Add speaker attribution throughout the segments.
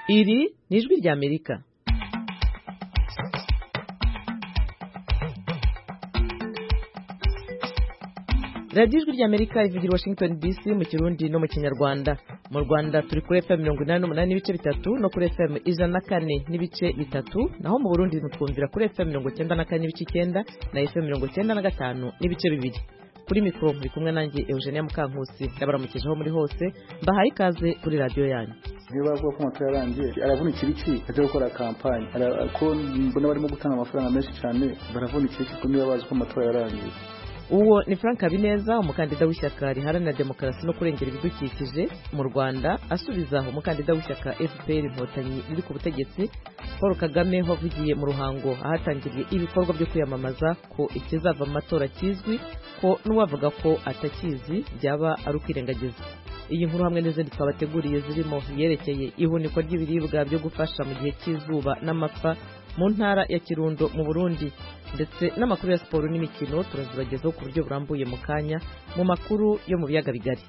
Speaker 1: Iri ni ijwi ry'Amerika. radiyo ijwi ry'Amerika ivugira Washington DC mu Kirundi no mu Kinyarwanda. Mu Rwanda turi kuri FM 88 n'ibice bitatu no kuri FM 104 n'ibice bitatu, naho mu Burundi mutwumvira kuri FM 94 n'ibice 9 na FM 95 n'ibice bibiri. Kuri mikro muri kumwe nanjye Eugenia Mukankusi, ndabaramukijeho muri hose, mbahaye ikaze kuri radio yanyu.
Speaker 2: Niba bavuga ko amatora yarangiye aravunikira iki aje gukora kampanye, ko mbona barimo gutanga amafaranga menshi cyane, baravunikira iki niba bazi ko amatora yarangiye.
Speaker 1: Uwo ni Frank Habineza, umukandida w'ishyaka riharanira demokarasi no kurengera ibidukikije mu Rwanda, asubiza umukandida w'ishyaka FPR Inkotanyi riri ku butegetsi Paul Kagame wavugiye mu Ruhango ahatangiriye ibikorwa byo kwiyamamaza ko ikizava mu matora kizwi, ko n'uwavuga ko atakizi byaba ari ukwirengagiza. Iyi nkuru hamwe n'izindi twabateguriye zirimo yerekeye ihunikwa ry'ibiribwa byo gufasha mu gihe cy'izuba n'amapfa mu ntara ya Kirundo mu Burundi, ndetse n'amakuru ya siporo n'imikino turazibagezaho ku buryo burambuye mu kanya mu makuru yo mu biyaga bigari.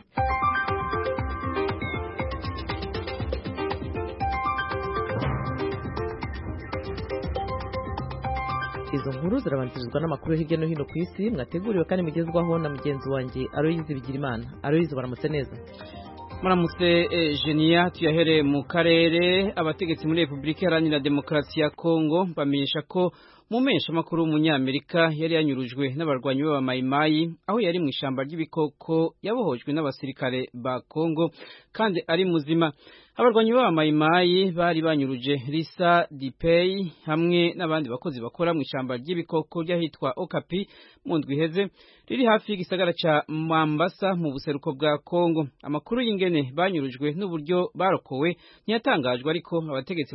Speaker 1: Izo nkuru zirabanzirizwa n'amakuru hirya no hino ku isi mwateguriwe kandi mugezwaho na mugenzi wanjye Aloyizi Bigirimana. Aloyizi, baramutse neza?
Speaker 3: Muramutse Genia. Tuyahere mu karere. Abategetsi muri Republika Iharanira Demokarasi ya Kongo bamenyesha ko mu mesha makuru w'umunyamerika yari yanyurujwe n'abarwanyi b'abamayimayi aho yari mu ishamba ry'ibikoko yabohojwe n'abasirikare ba Kongo kandi ari muzima. Abarwanyi b'abamayimayi bari banyuruje Lisa Dipei hamwe n'abandi bakozi bakora mu ishamba ry'ibikoko ryahitwa Okapi mu ndwi iheze riri hafi y'igisagara ca Mambasa mu buseruko bwa Kongo. Amakuru y'ingene banyurujwe n'uburyo barokowe ntiyatangajwe, ariko abategetsi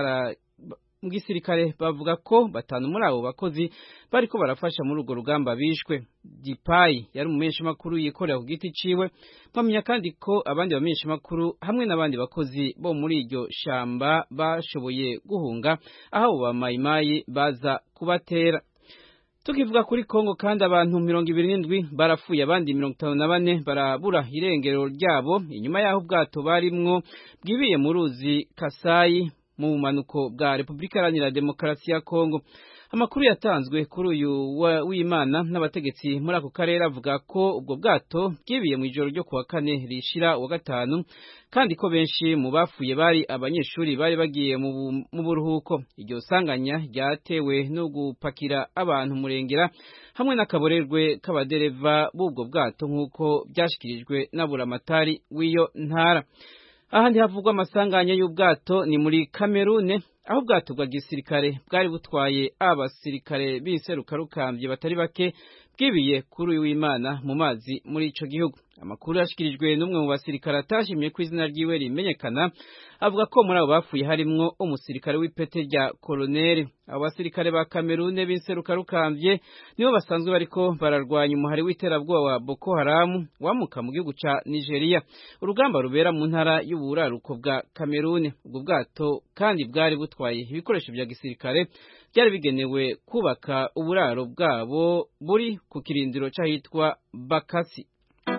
Speaker 3: mu gisirikare bavuga ko batanu muri abo bakozi bariko barafasha muri urwo rugamba bishwe. Dipai yari umumenyesha makuru yikorera ku giti ciwe, bamenya kandi ko abandi bamenyesha makuru hamwe n'abandi bakozi bo muri iryo shamba bashoboye guhunga aho bamayimayi baza kubatera. Tukivuga kuri Kongo kandi abantu 27 barapfuye, abandi 54 barabura irengero ryabo inyuma y'aho ubwato barimwo bwibiye mu ruzi Kasai mu bumanuko bwa Republika Iharanira Demokarasi ya Kongo. Amakuru yatanzwe kuri uyu w'Imana n'abategetsi muri ako karere avuga ko ubwo bwato bwibiye mu ijoro ryo kuwa kane rishira wa gatanu, kandi ko benshi mu bapfuye bari abanyeshuri bari bagiye mu buruhuko. Iryo sanganya ryatewe no gupakira abantu murengera hamwe n'akaborerwe k'abadereva b'ubwo bwato nk'uko byashikirijwe na buramatari w'iyo ntara. Ahandi havugwa amasanganya y'ubwato ni muri Kamerune, aho ubwato bwa gisirikare bwari butwaye abasirikare b'iserukakambye batari bake bwibiye kuri uyu w'Imana mu mazi muri ico gihugu. Amakuru yashikirijwe n'umwe mu basirikare atashimye ko izina ryiwe rimenyekana avuga ko muri abo bapfuye harimwo umusirikare w'ipete rya koloneli. Abo basirikare ba Kamerune b'iserukakambye nibo basanzwe bariko bararwanya umuhari w'iterabwoba wa Boko Haram wamuka mu gihugu ca Nigeria. Urugamba rubera mu ntara y'uburaruko bwa Kamerune. Ubwo bwato kandi bwari butwaye ibikoresho bya gisirikare byari bigenewe kubaka uburaro bwabo buri ku kirindiro cyahitwa Bakasi.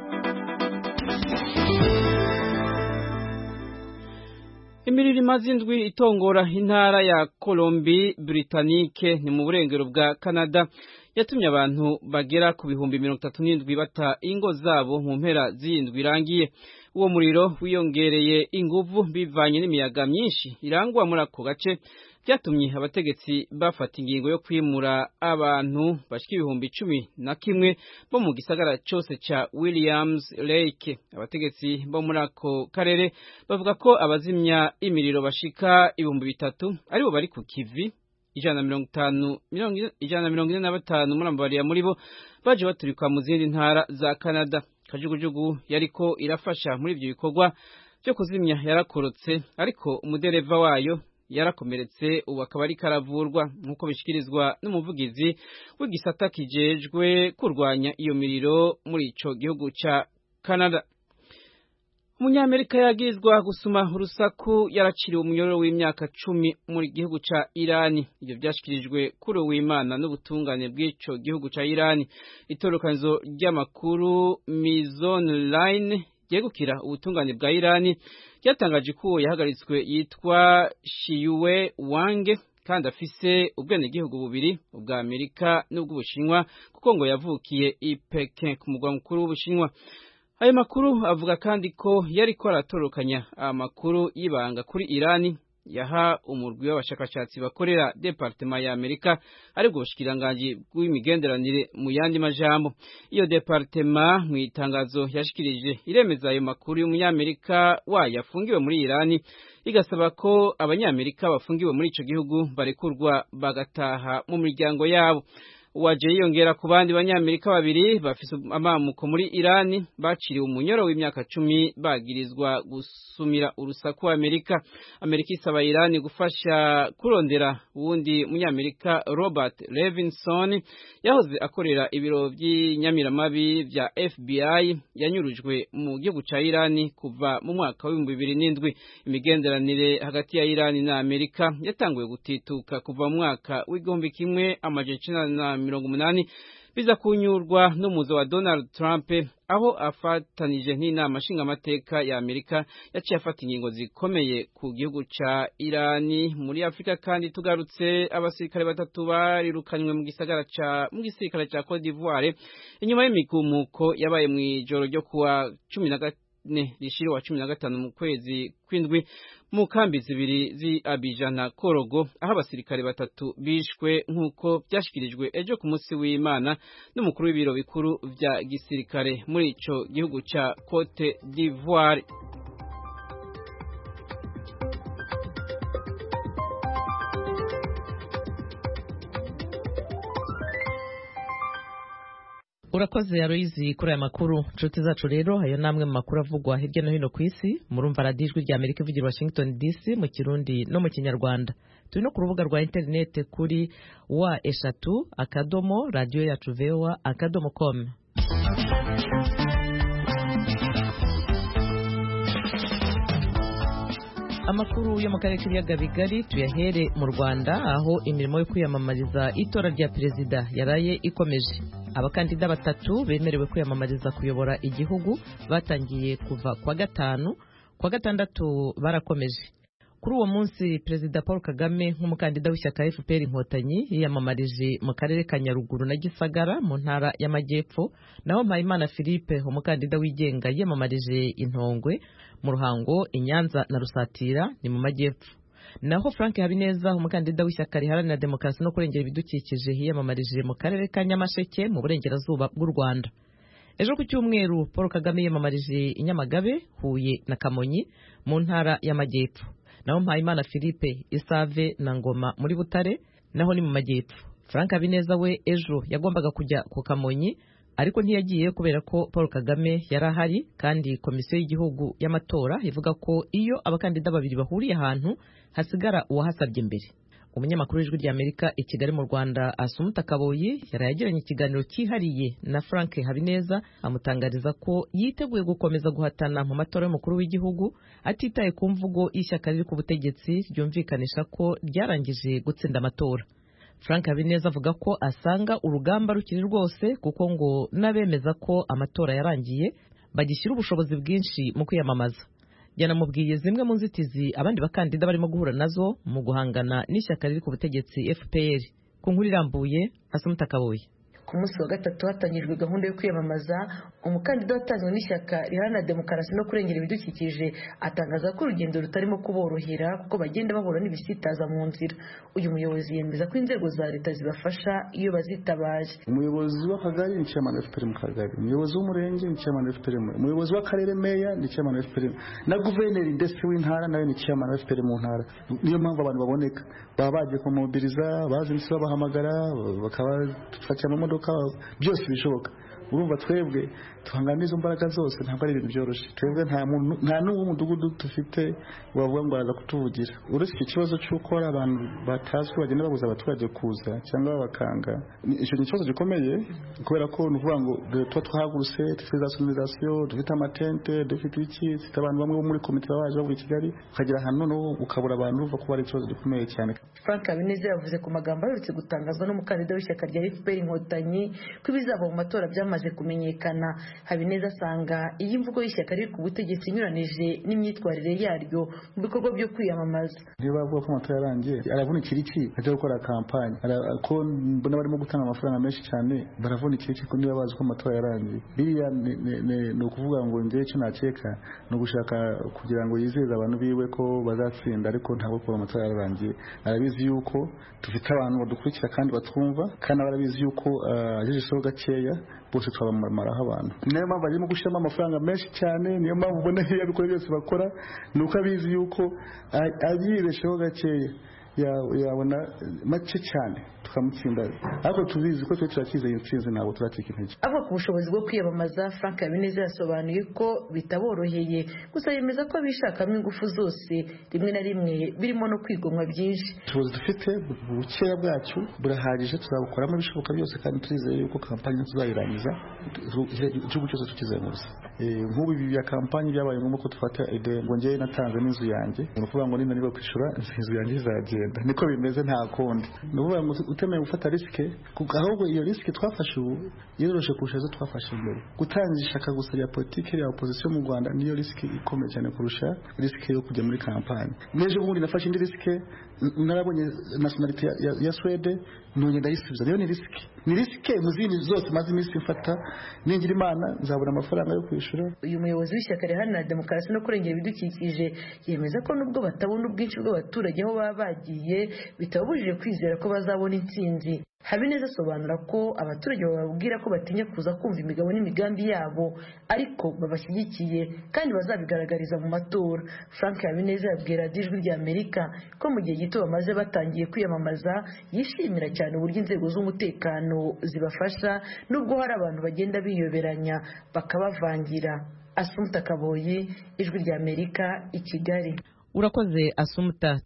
Speaker 3: Imiriro imaze indwi itongora intara ya Colombie Britannique ni mu burengero bwa Canada yatumye abantu bagera ku bihumbi 37 bata ingo zabo mu mpera z'indwi irangiye. Uwo muriro wiyongereye inguvu bivanye n'imiyaga myinshi irangwa muri ako gace, byatumye abategetsi bafata ingingo yo kwimura abantu bashika ibihumbi 11 bo mu gisagara cyose ca Williams Lake. Abategetsi bo muri ako karere bavuga ko abazimya imiriro bashika ibihumbi 3 aribo bari ku kivi, 145 muri ambariya muri bo baje baturikwa mu zindi ntara za Canada. Kajugujugu yariko irafasha muri ibyo bikorwa byo kuzimya yarakorotse, ariko umudereva wayo yarakomeretse, ubu akaba ari karavurwa nk'uko bishikirizwa n'umuvugizi w'igisata kijejwe kurwanya iyo miriro muri ico gihugu ca Canada. Umunyamerika yagirizwa gusuma urusaku yaraciriwe umunyororo w'imyaka 10 muri gihugu ca Irani. Ibyo byashikirijwe kuri uw'Imana n'ubutungane bw'ico gihugu ca Irani. Itorokanizo ry'amakuru Mizon Line ryegukira ubutungane bwa Irani ryatangaje ko yahagaritswe yitwa Shiyue Wang kandi afise ubwenegihugu bubiri ubwa Amerika n'ubw'Ubushinwa kuko ngo yavukiye i Pekin ku mugwa mukuru w'Ubushinwa. Ayo makuru avuga kandi ko yariko aratorokanya amakuru y'ibanga kuri Irani yaha umurwi w'abashakashatsi bakorera departement ya Amerika aribwo bushikiranganje bw'imigenderanire mu yandi majambo. Iyo departement mu itangazo yashikirije iremeza ayo makuru y'umunyamerika wayafungiwe muri Irani igasaba ko abanyamerika bafungiwe muri ico gihugu barekurwa bagataha mu miryango yabo. Waje yongera ku bandi banyamerika babiri bafise amamuko muri Irani baciriwe umunyoro w'imyaka 10 bagirizwa gusumira urusaku wa Amerika isaba Irani gufasha kurondera uwundi munyamerika Robert Levinson yahoze akorera ibiro by'inyamiramabi vya FBI yanyurujwe mu gihugu ca Irani kuva mu mwaka wa 2007. Imigenderanire hagati ya Irani na Amerika yatanguye gutituka kuva mu mwaka w'igihumbi kimwe amajana 1980 biza kunyurwa n'umuzo wa Donald Trump aho afatanije n'inama nshingamateka ya Amerika yaciye afata ingingo zikomeye ku gihugu ca Irani. Muri Afrika kandi tugarutse abasirikare batatu barirukanywe mu gisirikare ca Cote d'Ivoire inyuma y'imigumuko yabaye mu ijoro ryo kuwa 14 rishiri wa 15 mu kwezi kw'indwi mu kambi zibiri zi Abidjan na Korogo aho abasirikare batatu bishwe nk'uko byashikirijwe ejo ku munsi w'Imana n'umukuru w'ibiro bikuru vya gisirikare muri ico gihugu ca Cote d'Ivoire.
Speaker 1: Urakoze Aloyizi kuri aya makuru. Nshuti zacu rero ayo namwe mu makuru avugwa hirya no hino ku isi murumva radiyo ijwi rya Amerika ivugira Washington DC mu Kirundi no mu Kinyarwanda. Turi no ku rubuga rwa interinete kuri wa3.radio-yacu-voa.com. Amakuru yo mu karere k'ibiyaga bigari tuyahere mu Rwanda aho imirimo yo kwiyamamariza itora rya perezida yaraye ikomeje. Abakandida batatu bemerewe kwiyamamariza kuyobora igihugu batangiye kuva kwa gatanu, kwa gatandatu barakomeje. Kuri uwo munsi Perezida Paul Kagame nk'umukandida w'ishyaka FPR Inkotanyi yiyamamarije mu karere ka Nyaruguru na Gisagara mu ntara y'Amajyepfo, naho Mpayimana Philippe umukandida wigenga yiyamamarije Intongwe mu Ruhango, Inyanza na Rusatira ni mu Majyepfo. Naho Frank Habineza umukandida w'ishyaka riharanira demokarasi no kurengera ibidukikije yiyamamarije mu karere ka Nyamasheke mu burengerazuba bw'u Rwanda. Ejo ku cyumweru Paul Kagame yiyamamarije i Nyamagabe, Huye na Kamonyi mu ntara y'Amajyepfo. Naho Mpayimana Philippe Isave na Ngoma muri Butare naho ni mu Majyepfo. Frank Habineza we ejo yagombaga kujya ku Kamonyi ariko ntiyagiye kubera ko Paul Kagame yarahari, kandi komisiyo y'igihugu y'amatora ivuga ko iyo abakandida babiri bahuriye ahantu hasigara uwahasabye mbere. Umunyamakuru w'ijwi rya Amerika i Kigali mu Rwanda Asumuta Kaboyi yarayagiranye ikiganiro cyihariye na Frank Habineza amutangariza ko yiteguye gukomeza guhatana mu matora y'umukuru w'igihugu atitaye ku mvugo y'ishyaka riri ku butegetsi ryumvikanisha ko ryarangije gutsinda amatora. Frank Habineza avuga ko asanga urugamba rukiri rwose kuko ngo n'abemeza ko amatora yarangiye bagishyira ubushobozi bwinshi mu kwiyamamaza. Yanamubwiye zimwe mu nzitizi abandi bakandida barimo guhura nazo mu guhangana n'ishyaka riri ku butegetsi FPR. Ku nkuru irambuye Asumuta Kaboyi.
Speaker 4: Ku munsi wa gatatu hatangijwe gahunda yo kwiyamamaza, umukandida watanzwe n'ishyaka riharanira demokarasi no kurengera ibidukikije atangaza ko urugendo rutarimo kuborohera kuko bagenda bahura n'ibisitaza mu nzira. Uyu muyobozi yemeza ko inzego za leta zibafasha iyo bazitabaje.
Speaker 2: Umuyobozi w'akagari ni chairman wa FPR mu kagari, umuyobozi w'umurenge ni chairman wa FPR, umuyobozi w'akarere meya ni chairman wa FPR, na guverineri ndetse w'intara nawe ni chairman wa FPR mu ntara. Niyo mpamvu abantu baboneka baba bagiye kumubiriza, bazi ibisi babahamagara, bakabafatira mu modoka, byose bishoboka. Urumva twebwe tuhangana izo mbaraga zose ntabwo ari ibintu byoroshye. Twebwe nta n'uwo mudugudu dufite wavuga ngo araza kutuvugira. Uretse iki kibazo cy'uko hari abantu batazwi bagenda babuza abaturage kuza cyangwa babakanga, icyo ni ikibazo gikomeye kubera ko nuvuga ngo tuba twahagurutse dufite za sonorisation, dufite amatente, dufite iki, dufite abantu bamwe bo muri komite baje bavuye i Kigali, ukagira ahantu noneho ukabura abantu, urumva ko ari ikibazo gikomeye cyane.
Speaker 4: Frank Habineza yavuze ku magambo aherutse gutangazwa n'umukandida w'ishyaka rya FPR Inkotanyi baturanyi ko ibizava mu matora byamaze kumenyekana. Habineza asanga iyi mvugo y'ishyaka riri ku butegetsi inyuranije n'imyitwarire yaryo mu bikorwa byo kwiyamamaza.
Speaker 2: Niba bavuga ko amatora yarangiye aravunikira iki ajya gukora kampanye, ko mbona barimo gutanga amafaranga menshi cyane, baravunikira iki ko niba bazi ko amatora yarangiye? Biriya ni ukuvuga ngo njye icyo nakeka ni ugushaka kugira ngo yizeze abantu biwe ko bazatsinda, ariko ntabwo ko amatora yararangiye. Arabizi yuko dufite abantu badukurikira kandi batwumva, kandi barabizi yuko ajejeho gakeya bose twabamaraho abantu. Niyo mpamvu barimo gushyiramo amafaranga menshi cyane, niyo mpamvu ubona iyo bikorwa byose bakora ni uko abizi yuko agibesheho gakeya yabona make cyane tukamutsinda, ariko tubizi ko twe turakizeye intsinzi, ntabwo turateka intege.
Speaker 4: Avuga ku bushobozi bwo kwiyamamaza, Frank Habineza yasobanuye ko bitaboroheye, gusa yemeza ko bishakamo ingufu zose, rimwe na rimwe birimo no kwigomwa byinshi.
Speaker 2: Ubushobozi dufite bukeya bwacu burahagije, tuzabukoramo ibishoboka byose, kandi turizeye yuko kampanye tuzayirangiza igihugu cyose tukizengurutse. Nk'ubu ibi bya kampanye byabaye ngombwa ko dufata ide ngo njyewe natanze n'inzu yanjye, ni ukuvuga ngo ninaniwe kwishyura inzu yanjye izagenda, niko bimeze nta kundi. Ni ukuvuga ngo utemeye gufata risike, ahubwo iyo risike twafashe ubu yoroshe kurusha izo twafashe mbere. Gutangira ishaka gusa rya politiki ya opposition mu Rwanda niyo risike ikomeye cyane kurusha risike yo kujya muri kampanye. N'ejo bundi nafashe indi risike, narabonye nationality ya Swede, none ndayisubiza. Niyo ni risike mu zindi zose maze iminsi mfata, ningira Imana nzabona amafaranga yo kwishyura.
Speaker 4: Uyu muyobozi w'ishyaka riharanira demokarasi no kurengera ibidukikije yemeza ko nubwo batabona ubwinshi bw'abaturage aho baba bagiye, bitabujije kwizera ko bazabona intsinzi. Habineza asobanura ko abaturage bababwira ko batinya kuza kumva imigabo n'imigambi yabo, ariko babashyigikiye kandi bazabigaragariza mu matora. Frank Habineza yabwira Ijwi ry'Amerika ko mu gihe gito bamaze batangiye kwiyamamaza, yishimira cyane uburyo inzego z'umutekano zibafasha, nubwo hari abantu bagenda biyoberanya bakabavangira. Assumpta Kaboyi, Ijwi ry'Amerika, i Kigali.
Speaker 1: Urakoze Assumpta.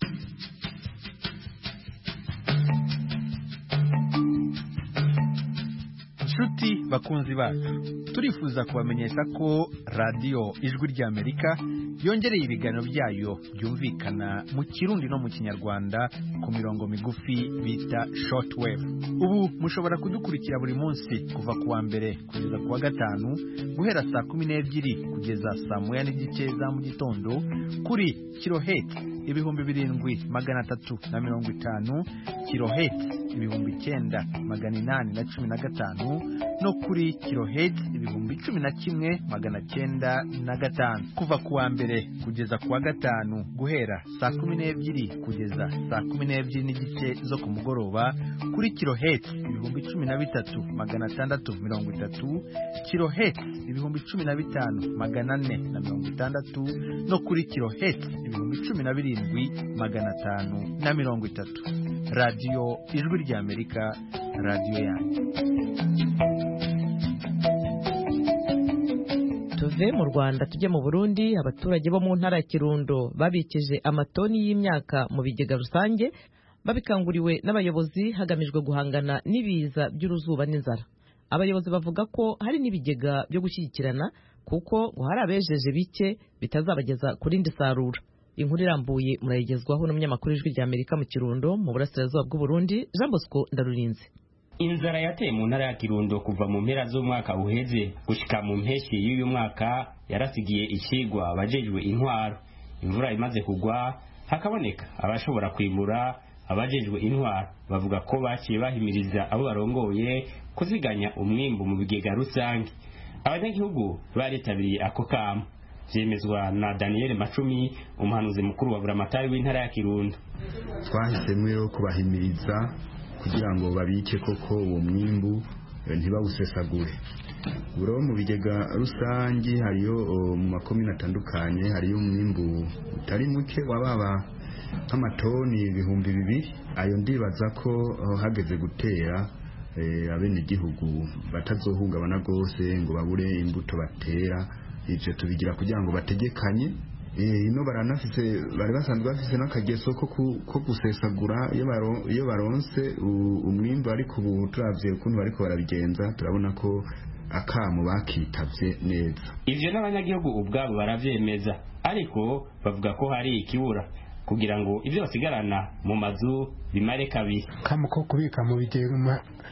Speaker 5: Nshuti bakunzi bacu, turifuza kubamenyesha ko radiyo Ijwi ry'Amerika yongereye ibiganiro byayo byumvikana mu Kirundi no mu Kinyarwanda ku mirongo migufi bita shortwave. Ubu mushobora kudukurikira buri munsi kuva kuwa mbere kugeza kuwa gatanu, guhera saa 12 kugeza saa 1:30 za mu gitondo kuri kilohertz 7350, kilohertz 9815 no kuri kilohertz 11905 kuva kuwa mbere kugeza kuwa gatanu, guhera saa 12 kugeza saa 12 n'igice zo ku mugoroba kuri kilohertz 13630, kilohertz 15460 no kuri kilohertz 17530. Radio Ijwi ry'Amerika, radio yanyu.
Speaker 1: Tuve mu Rwanda tujye mu Burundi. Abaturage bo mu ntara ya Kirundo babikije amatoni y'imyaka mu bigega rusange, babikanguriwe n'abayobozi hagamijwe guhangana n'ibiza by'uruzuba n'inzara. Abayobozi bavuga ko hari n'ibigega byo gushyigikirana kuko ngo hari abejeje bike bitazabageza kuri ndi sarura. Inkuru irambuye murayigezwaho n'umunyamakuru Ijwi ry'Amerika mu Kirundo mu burasirazuba bw'u Burundi, Jean Bosco Ndarurinze.
Speaker 6: Inzara yateye mu ntara ya Kirundo kuva mu mpera z'umwaka uheze gushika mu mpeshi y'uyu mwaka yarasigiye ikigwa abajejwe intwaro. Imvura imaze kugwa hakaboneka abashobora kwimura. Abajejwe intwaro bavuga ko baciye bahimiriza abo barongoye kuziganya umwimbu mu bigega rusange. Abanyagihugu baritabiriye ako kamo, byemezwa na Daniel Macumi, umuhanuzi mukuru wa Buramatari w'intara ya Kirundo.
Speaker 7: Twahisemo rero kubahimiriza kugira ngo babike koko uwo mwimbu ntibawusesagure. Buro mu bigega rusange hariyo mu makomine atandukanye hariyo umwimbu utari muke wababa nk'amatoni 2,000. Ayo ndibaza ko hageze gutera abenegihugu batazohungabana rwose ngo babure imbuto batera. Ivyo tubigira kugira ngo bategekanye. Ino bari basanzwe bafise n'akageso ko gusesagura iyo baronse umwimbu, ariko ubu turavye ukuntu bariko barabigenza turabona ko akamu bakitavye neza.
Speaker 6: Ivyo n'abanyagihugu ubwabo baravyemeza, ariko bavuga ko hari ikibura kugira ngo ivyo basigarana mu mazu bimare kabiri.
Speaker 8: Kamo ko kubika mu bigega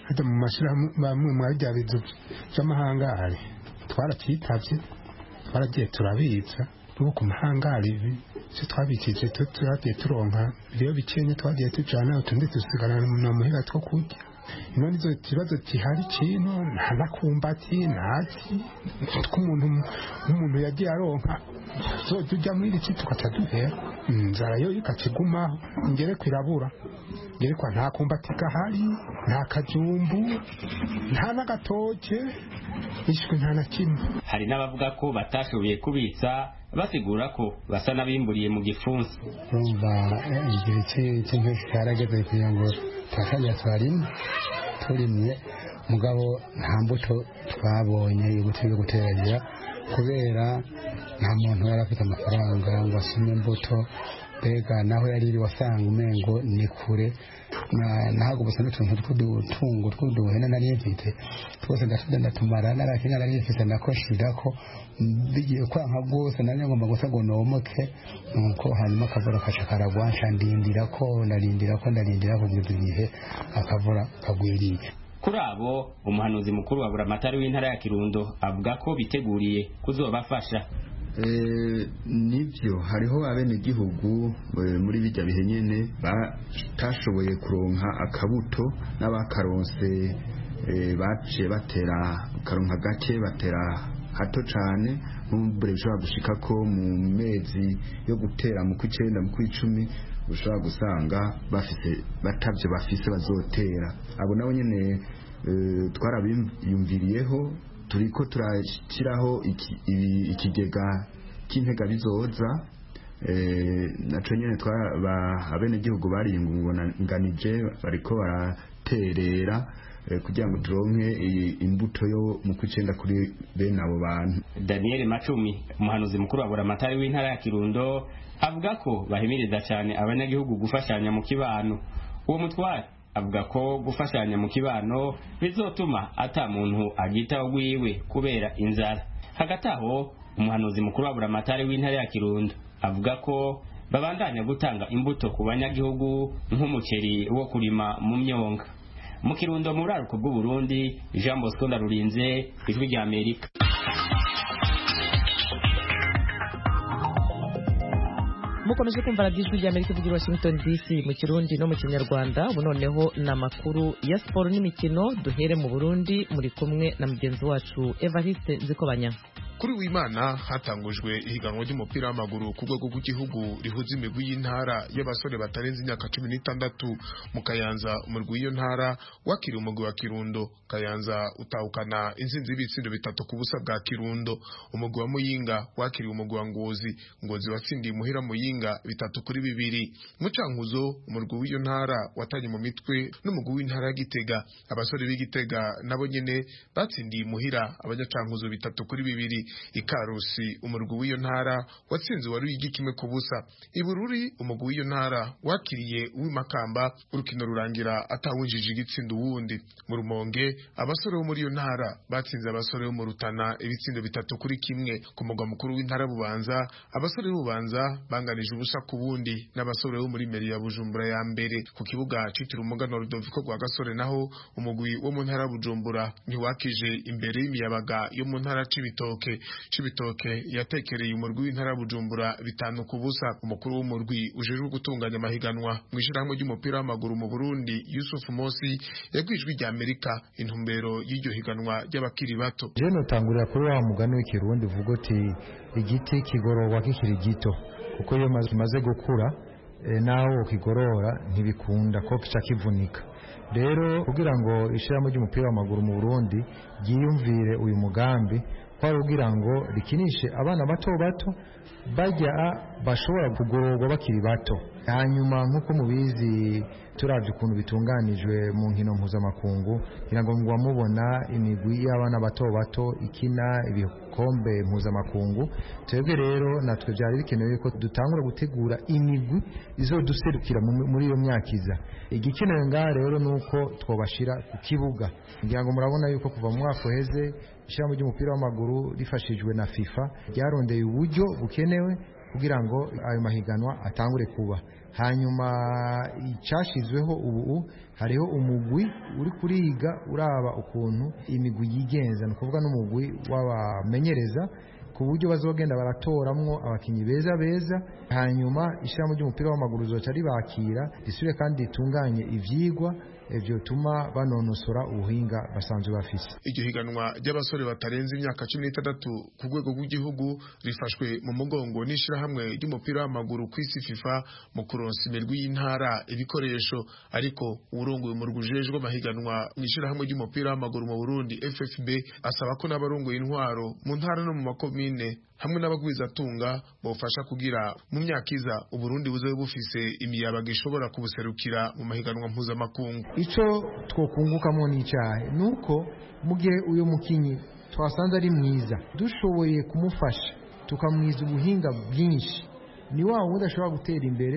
Speaker 8: hajya mu mashyirahamwe mwa bya bizu by'amahangari twaracyitabye twaragiye turabitsa ubu ku mahangari icyo twabikije turagiye turonka ibiro bikenye twagiye tujyana utundi dusigarana na muhira two kurya none izo kibazo gihari kino nta nakumbati ntaki nk'umuntu yagiye aronka tujya muri iki tugaca duhera inzara yo ikakigumaho ingere kwirabura ngerekwa nta kumbati gahari nta kajumbu nta n'agatoke ishwe nta na kimwe.
Speaker 6: Hari n'abavuga ko batashoboye kubitsa basigura ko basa n'abimburiye mu gifunsi.
Speaker 8: Urumva igihe cy'impeshyi cyarageze kugira ngo twakajya turimye mugabo nta mbuto twabonye yo guteragira kubera nta muntu yari afite amafaranga ngo asome imbuto mbega naho yari iri wasanga umengo ni kure ntabwo gusa n'utuntu tw'udutungo tw'uduhene nari mfite twose ndatumara n'agakenya nari mfite nako shirako bigiye kwanka rwose nari ngomba gusa ngo nomoke nuko hanyuma akavura kaca karagwansha ndindira ko kugeza igihe akavura kagwiriye.
Speaker 6: Kuri abo umuhanuzi mukuru wa Buramatari w'intara ya Kirundo avuga ko biteguriye kuzobafasha.
Speaker 7: Nibyo hariho abenegihugu muri bijya bihe nyene batashoboye kuronka akabuto n'abakaronse bace batera karonka gake batera hato cyane n'ubure bishobora gushika ko mu mezi yo gutera mu kw'icenda mu kw'icumi ushobora gusanga batavye bafise bazotera abo nabo nyene twarabiyumviriyeho turiko turashyiraho ikigega cy'intega bizoza naco nyene abenegihugu bariyungunganije bariko baraterera kugira ngo turonke imbuto yo mu kw'icenda kuri bene abo bantu.
Speaker 6: Daniel Macumi umuhanuzi mukuru wa Buramatari w'intara ya Kirundo avuga ko bahimiriza cyane abanyagihugu gufashanya mu kibano. Uwo mutware avuga ko gufashanya mu kibano bizotuma ata muntu agita wiwe kubera inzara. Hagati aho umuhanuzi mukuru wa Buramatari w'intara ya Kirundo avuga ko babandanya gutanga imbuto ku banyagihugu nk'umuceri wo kurima mu myonga. Mu Kirundo mu buraruko bw'u Burundi, Jean Bosco Ndarurinze, Ijwi rya Amerika.
Speaker 1: mukomeje kumva radiyo Ijwi rya Amerika ivugira Washington DC mu Kirundi no mu Kinyarwanda. ubu noneho ni amakuru ya siporo n'imikino. Duhere mu Burundi, muri kumwe na mugenzi wacu Evariste Nzikobanya.
Speaker 9: Kuri w'Imana hatangujwe ihiganwa ry'umupira w'amaguru ku rwego rw'igihugu rihuza imigwi y'intara y'abasore batarenze imyaka 16 mu Kayanza. Umurwi w'iyo ntara wakiriye umugwi wa Kirundo. Kayanza utahukana intsinzi y'ibitsindo 3 ku busa bwa Kirundo. Umugwi wa Muyinga wakiriye umugwi wa Ngozi watsindiye muhira Muyinga 3-2. Mu Cankuzo umurwi w'iyo ntara watanye mu mitwe n'umugwi w'intara ya Gitega. Abasore b'Igitega nabo nyene batsindiye muhira abanyacankuzo 3-2. Ikarusi umurwi w'iyo ntara watsinze Waruyigi 1-0. Ibururi umugwi w'iyo ntara wakiriye uw'Imakamba urukino rurangira atawinjije igitsindo wundi. Mu Rumonge abasore bo muri iyo ntara batsinze abasore bo mu Rutana ibitsindo 3-1. Ku mugwa mukuru w'intara Bubanza abasore b'Ubanza banganije ubusa ku bundi n'abasore bo muri meri ya Bujumbura ya mbere. Ku kibuga citiriwe Umugano Rudoviko rwa Gasore naho umugwi wo mu ntara Bujumbura ntiwakije imbere y'imiyabaga yo mu ntara Cibitoke yatekereye umurwi w'intara Bujumbura 5-0. Umukuru w'umurwi ujejwe gutunganya amahiganwa mu ishyirahamwe ry'umupira w'amaguru mu Burundi Yusuf Mosi yagwijwe rya Amerika intumbero y'iryo higanwa ry'abakiri bato.
Speaker 10: Je notangurira kuri wa mugani w'ikirundi vuga ati igiti kigororwa kikiri gito kuko iyo kimaze gukura naho kigorora ntibikunda ko kica kivunika. Rero kugira ngo ishyirahamwe ry'umupira w'amaguru mu Burundi ryiyumvire uyu mugambi kugira ngo rikinishe abana bato bajya bashobora kugororwa bakiri bato. Hanyuma nk'uko mubizi turavye ukuntu bitunganijwe mu nkino mpuzamakungu kugira ngo mubona imigwi y'abana bato ikina ibikombe mpuzamakungu. Twebwe rero natwe byari bikenewe ko dutangura gutegura imigwi izoduserukira muri iyo myaka. Igikenewe ngaha rero nuko twobashira ku kibuga. Ngira ngo murabona yuko kuva mu mwaka uheze ishyirahamwe ry'umupira w'amaguru rifashijwe na FIFA ryarondeye uburyo bukenewe kugira ngo ayo mahiganwa atangure kuba. Hanyuma icyashizweho ubu hariho umugwi uri kuriga uraba ukuntu imigwi yigenza, no kuvuga n'umugwi w'abamenyereza ku buryo bazogenda baratoramwo abakinyi beza. Hanyuma ishyirahamwe ry'umupira w'amaguru zoca ribakira risubire kandi ritunganye ivyigwa ivyo tuma banonosora ubuhinga basanzwe bafise.
Speaker 9: Iryo higanwa ry'abasore batarenze imyaka 16 ku rwego rw'igihugu rifashwe mu mugongo n'ishirahamwe ry'umupira w'amaguru kw'isi FIFA mu kuronsa imirwi y'intara ibikoresho, ariko urongoye mu rwujejwe amahiganwa mu ishirahamwe ry'umupira w'amaguru mu Burundi FFB asaba ko n'abarongoye intwaro mu ntara no mu makomine hamwe n'abagwizatunga bofasha kugira mu myaka iza Uburundi buzobe bufise imiyabaga ishobora kubuserukira mu mahiganwa mpuzamakungu.
Speaker 10: Ico twokungukamo n'icyahe nuko mu gihe uyo mukinyi twasanze ari mwiza dushoboye kumufasha tukamwiza ubuhinga bwinshi, ni wa wundi ashobora gutera imbere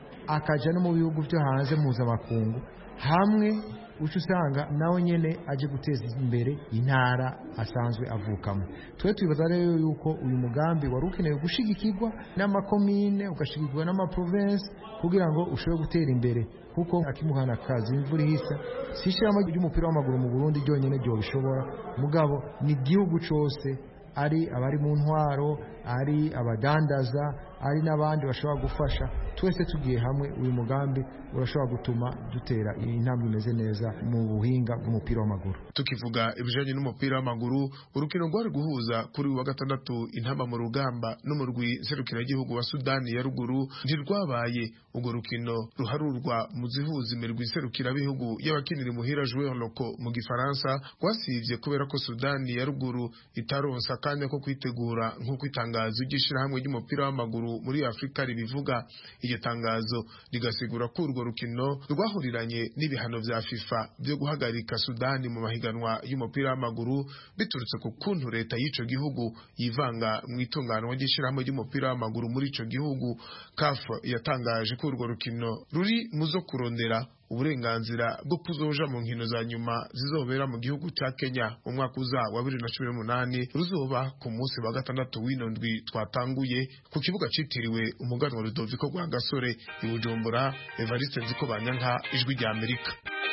Speaker 10: akaja no mu bihugu byo hanze mpuzamakungu, hamwe uca usanga nawe nyene aje guteza imbere intara asanzwe avukamo. Twe twibaza rero yuko uyu mugambi wari ukenewe gushigikirwa n'amakomine ugashigikirwa n'amaprovince kugira ngo ushobore gutera imbere, kuko akimuhana kazi imvura ihisa si ishirahamwe ry'umupira w'amaguru mu Burundi ryonyene ryo bishobora, mugabo ni igihugu cose, ari abari mu ntwaro, ari abadandaza, ari n'abandi bashobora gufasha. Twese tugiye hamwe uyu mugambi urashobora gutuma dutera intambwe imeze neza mu buhinga bw'umupira w'amaguru.
Speaker 9: Tukivuga ibijanye n'umupira w'amaguru, urukino rwari guhuza kuri wa gatandatu intamba mu rugamba n'umurwi serukiragihugu wa Sudani ya ruguru ntirwabaye. Urwo rukino ruharurwa mu zihuza imirwi serukirabihugu y'abakinira muhira joueur local mu gifaransa rwasivye kubera ko Sudani ya ruguru itaronsa akanya ko kwitegura nk'uko itangazo ry'ishirahamwe ry'umupira w'amaguru muri Afrika ribivuga. Iryo tangazo rigasigura ko urwo rukino rwahuriranye n'ibihano vya FIFA byo guhagarika Sudani mu mahiganwa y'umupira w'amaguru biturutse ku kuntu leta y'ico gihugu yivanga mu itunganwa ry'ishirahamwe ry'umupira w'amaguru muri ico gihugu. CAF yatangaje ko urwo rukino ruri muzo kurondera uburenganzira bwo kuzoja mu nkino za nyuma zizobera mu gihugu cya Kenya umwaka uza wa 2018 ruzoba ku munsi wa gatandatu w'inondwi twatanguye ku kibuga citiriwe umuganwa Rudoviko rwa Gasore i Bujumbura. Evariste Nzikobanyanka, Ijwi rya Amerika.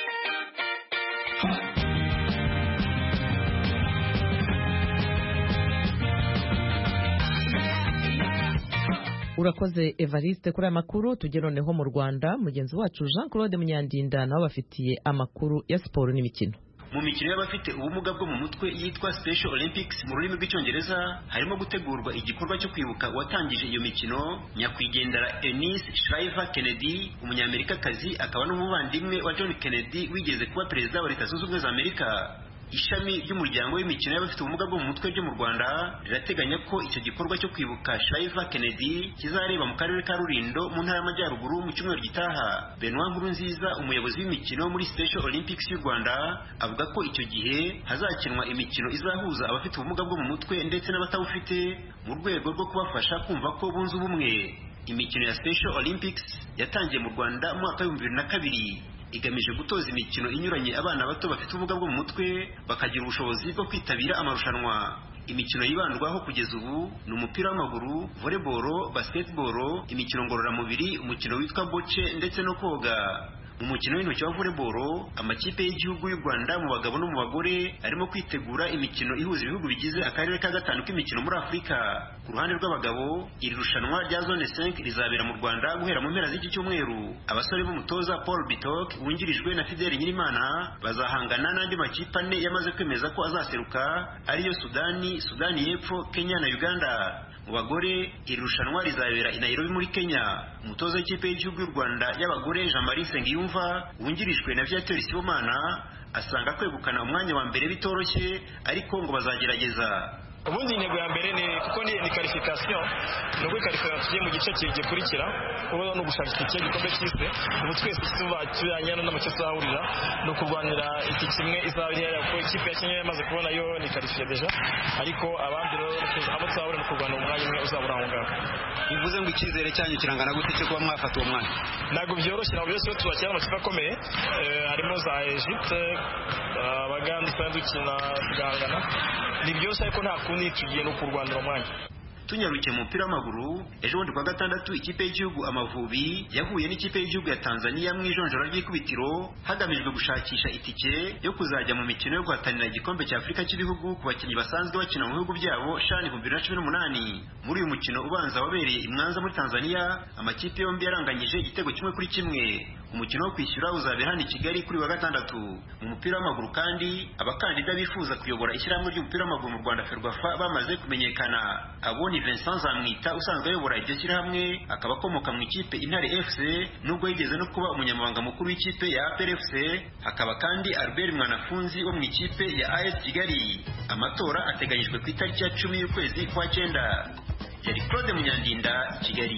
Speaker 1: Urakoze Evariste kuri amakuru. Tujye noneho mu Rwanda, mugenzi wacu Jean Claude Munyandinda nawe bafitiye amakuru ya siporo n'imikino.
Speaker 11: Mu mikino y'abafite ubumuga bwo mu mutwe yitwa Special Olympics mu rurimi rw'icyongereza harimo gutegurwa igikorwa cyo kwibuka watangije iyo mikino nyakwigendera Eunice Shriver Kennedy, umunyamerikakazi akaba n'umuvandimwe wa John Kennedy wigeze kuba perezida wa Leta Zunze Ubumwe za Amerika. Ishami ry'umuryango w'imikino y'abafite ubumuga bwo mu mutwe ryo mu Rwanda rirateganya ko icyo gikorwa cyo kwibuka Shriver Kennedy kizareba mu karere ka Rulindo mu ntara y'Amajyaruguru mu cyumweru gitaha. Benoît Nkurunziza, umuyobozi w'imikino muri Special Olympics y'u Rwanda, avuga ko icyo gihe hazakinwa imikino izahuza abafite ubumuga bwo mu mutwe ndetse n'abatawufite mu rwego rwo kubafasha kumva ko bunze ubumwe. Imikino ya Special Olympics yatangiye mu Rwanda mu mwaka wa 2002 igamije gutoza imikino inyuranye abana bato bafite ubumuga bwo mu mutwe bakagira ubushobozi bwo kwitabira amarushanwa. Imikino yibandwaho kugeza ubu ni umupira w'amaguru, volleyball, basketball, imikino ngororamubiri, umukino witwa boce ndetse no koga. Mu mukino w'intoki wa volleyball, amakipe y'igihugu y'u Rwanda mu bagabo no mu bagore arimo kwitegura imikino ihuza ibihugu bigize akarere ka gatanu k'imikino muri Afurika. Ku ruhande rw'abagabo, iri rushanwa rya zone 5 rizabera mu Rwanda guhera mu mpera z'iki cyumweru. Abasore b'umutoza Paul Bitok wungirijwe na Fidel Nyirimana bazahangana n'andi makipe ane yamaze kwemeza ko azaseruka ariyo Sudani y'Epfo, Kenya na Uganda. Mu bagore, iri rushanwa rizabera i Nairobi muri Kenya. Umutoza w'ikipe y'igihugu y'u Rwanda y'abagore Jean-Marie Nsengiyumva wungirijwe na Viateur Sibomana asanga kwegukana umwanya wa mbere bitoroshye, ariko ngo bazagerageza.
Speaker 12: Ubundi intego ya mbere ni kuko ni qualification, no kwikarifiya tugiye mu gice gikurikira kuko no gushaka iki gikombe cy'isi. Ubu twese tuzanyana n'amace tuzahurira no kurwanira iki kimwe izabiri ko ikipe ya Kenya yamaze kubona yo ni qualifié deja, ariko abandi rero abo tuzahurira no kurwanira umwanya umwe uzabura aho ngaho.
Speaker 11: Bivuze ngo icyizere cyanyu kirangana gute cyo kuba mwafata uwo mwanya?
Speaker 12: Ntabwo byoroshye, ntabwo byose tubakira amakipe akomeye, harimo za Egypte, Abaganda dukina tugahangana, ni byose ariko nta kundi tugiye no kurwanira umwanya.
Speaker 11: tunyarukiye mu mupira w'amaguru ejo bundi kwa gatandatu ikipe y'igihugu Amavubi yahuye n'ikipe y'igihugu ya Tanzania mu ijonjora ry'ikubitiro hagamijwe gushakisha itike yo kuzajya mu mikino yo guhatanira igikombe cya Afurika cy'ibihugu ku bakinnyi basanzwe bakina mu bihugu byabo CHAN 2018. Muri uyu mukino ubanza wabereye i Mwanza muri Tanzania, amakipe yombi yaranganyije igitego kimwe kuri kimwe. Umukino wo kwishyura uzabera hano i Kigali kuri wa gatandatu. Mu mupira w'amaguru kandi abakandida bifuza kuyobora ishyirahamwe ry'umupira w'amaguru mu Rwanda Ferwafa bamaze kumenyekana. Abo ni Vincent Zamwita usanzwe ayobora iryo shyirahamwe, akaba akomoka mu ikipe Intare FC nubwo yigeze no kuba umunyamabanga mukuru w'ikipe ya APR FC. Hakaba kandi Albert Mwanafunzi wo mu ikipe ya AS Kigali. Amatora ateganyijwe ku itariki ya 10 y'ukwezi kwa 9. Yari Claude Munyandinda, Kigali.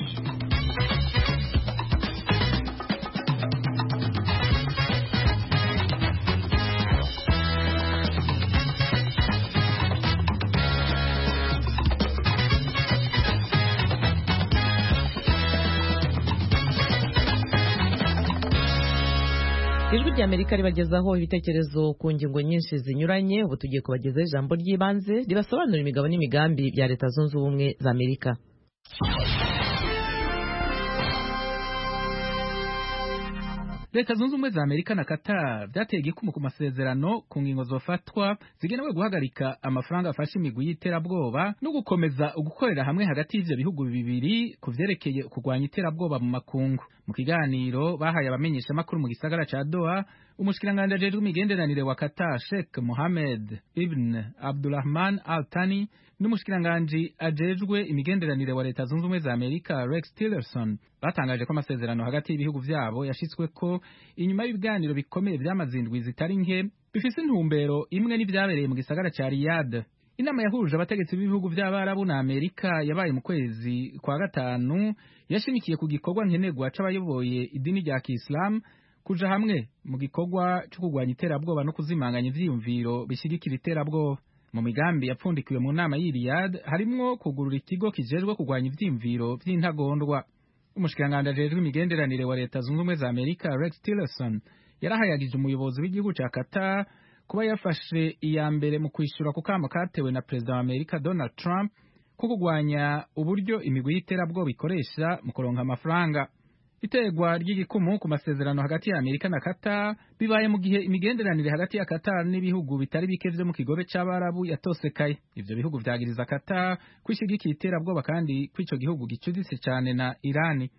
Speaker 1: Ijwi ry'Amerika ribagezaho ibitekerezo ku ngingo nyinshi zinyuranye. Ubu tugiye kubagezaho ijambo ry'ibanze ribasobanura imigabo n'imigambi bya Leta Zunze Ubumwe za Amerika.
Speaker 13: Leta Zunze Ubumwe za Amerika na Qatar byateye igikumu ku masezerano ku ngingo zofatwa zigenewe guhagarika amafaranga afasha imigwi y'iterabwoba no gukomeza ugukorera hamwe hagati y'ivyo bihugu bibiri ku vyerekeye kurwanya iterabwoba mu makungu. Mu kiganiro bahaye abamenyesha makuru mu gisagara ca Doha, umushikiranganje ajejwe imigenderanire wa Qatar Sheikh Mohammed Ibn Abdulrahman Al Thani n'umushikiranganje ajejwe imigenderanire wa Leta Zunze Ubumwe za Amerika Rex Tillerson batangaje ko amasezerano hagati y'ibihugu vyabo yashitswe ko inyuma y'ibiganiro bikomeye vy'amazindwi zitari nke bifise intumbero imwe n'ivyabereye mu gisagara ca Riyadh. Inama yahuje abategetsi b'ibihugu vy'Abarabu na Amerika yabaye mu kwezi kwa gatanu yashimikiye ku gikorwa nkenerwa c'abayoboye idini rya Kiislamu kuja hamwe mu gikorwa cyo kurwanya iterabwoba no kuzimanganya ivyiyumviro bishigikira iterabwoba. Mu migambi yapfundikiwe mu nama y'i Riyadh harimwo kugurura ikigo kijejwe kurwanya ivyiyumviro vy'intagondwa. Umushikiranganje ajejwe imigenderanire wa Leta Zunze Ubumwe za Amerika Rex Tillerson yarahayagije umuyobozi w'igihugu ca Qatar kuba yafashe iya mbere mu kwishura ku kamo katewe na Perezida wa Amerika Donald Trump ko kurwanya uburyo imigwi y'iterabwoba ikoresha mu kuronka amafaranga. Itegwa ry'igikumu ku masezerano hagati ya Amerika na Qatar bibaye mu gihe imigenderanire hagati ya Qatar n'ibihugu bitari bike vyo mu kigobe c'Abarabu yatosekaye. Ivyo bihugu vyagiriza Qatar kwishigikira iterabwoba kandi kw'ico gihugu gicuditse cane na Irani.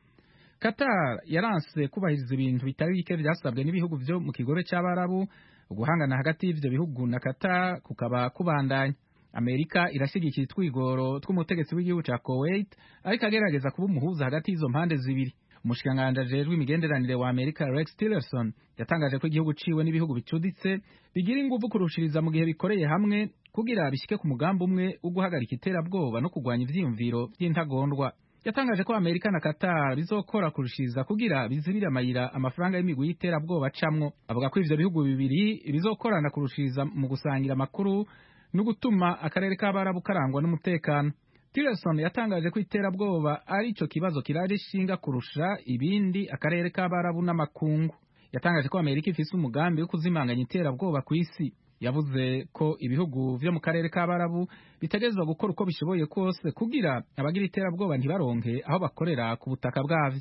Speaker 13: Qatar yaranse kubahiriza ibintu bitari bike vyasabwe n'ibihugu vyo mu kigobe c'Abarabu. Uguhangana hagati y'ivyo bihugu na Qatar kukaba kubandanya. Amerika irashigikira twigoro tw'umutegetsi w'igihugu ca Kuwait ariko agerageza kuba umuhuza hagati y'izo mpande zibiri. Umushikiranganje ajejwe imigenderanire wa Amerika Rex Tillerson yatangaje ko igihugu ciwe n'ibihugu bicuditse bigira inguvu kurushiriza mu gihe bikoreye hamwe kugira bishike ku mugambi umwe wo guhagarika iterabwoba no kurwanya ivyiyumviro vy'intagondwa. Yatangaje ko Amerika na Qatar bizokora kurushiriza kugira bizibire amayira amafaranga y'imigwi y'iterabwoba camwo. Avuga ko ivyo bihugu bibiri bizokorana kurushiriza mu gusangira amakuru no gutuma akarere k'Abarabu karangwa n'umutekano. Tillerson yatangaje ko iterabwoba ari ico kibazo kiraje ishinga kurusha ibindi akarere k'Abarabu n'amakungu. Yatangaje ko Amerika ifise umugambi wo kuzimanganya iterabwoba ku isi. Yavuze ko ibihugu vyo mu karere k'Abarabu bitegerezwa gukora uko bishoboye kose kugira abagira iterabwoba ntibaronke aho bakorera ku butaka bwavyo.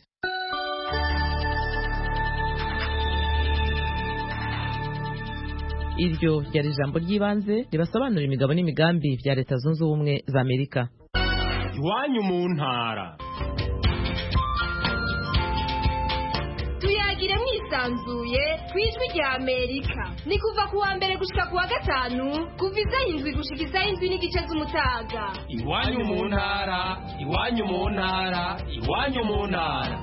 Speaker 1: Iryo ryari ijambo ry'ibanze ribasobanura imigabo n'imigambi bya Leta Zunze Ubumwe za Amerika.
Speaker 14: Iwanyu mu ntara.
Speaker 15: Tuyagire mwisanzuye kwijwi rya Amerika. Ni kuva ku wa mbere gushika ku wa gatanu kuva isaha 7 gushika isaha 7 n'igice z'umutaga.
Speaker 14: Iwanyu mu ntara, iwanyu mu ntara, iwanyu mu ntara.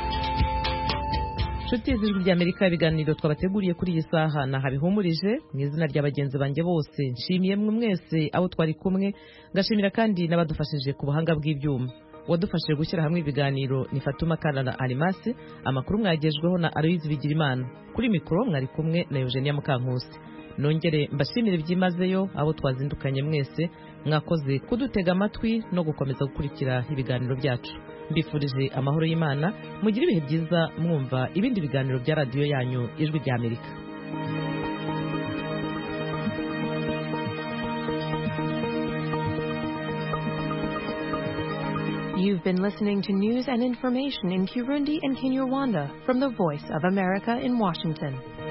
Speaker 1: Nshuti z'ijwi ry'Amerika, ibiganiro twabateguriye kuri iyi saha na habihumurije mu izina ry'abagenzi banjye bose nshimiye mwe mwese abo twari kumwe, ngashimira kandi n'abadufashije ku buhanga bw'ibyuma. Wadufashije gushyira hamwe ibiganiro ni Fatuma Karara Alimasi, amakuru mwagejweho na Aloyizi Bigirimana, kuri mikoro mwari kumwe na Eugenia Mukankusi. Nongere mbashimire byimazeyo abo twazindukanye mwese, mwakoze kudutega amatwi no gukomeza gukurikira ibiganiro byacu. Mbifurije amahoro y'Imana, mugire ibihe byiza mwumva ibindi biganiro bya radio yanyu Ijwi ry'Amerika.
Speaker 16: You've been listening to news and information in Kirundi and Kinyarwanda from the Voice of America in Washington.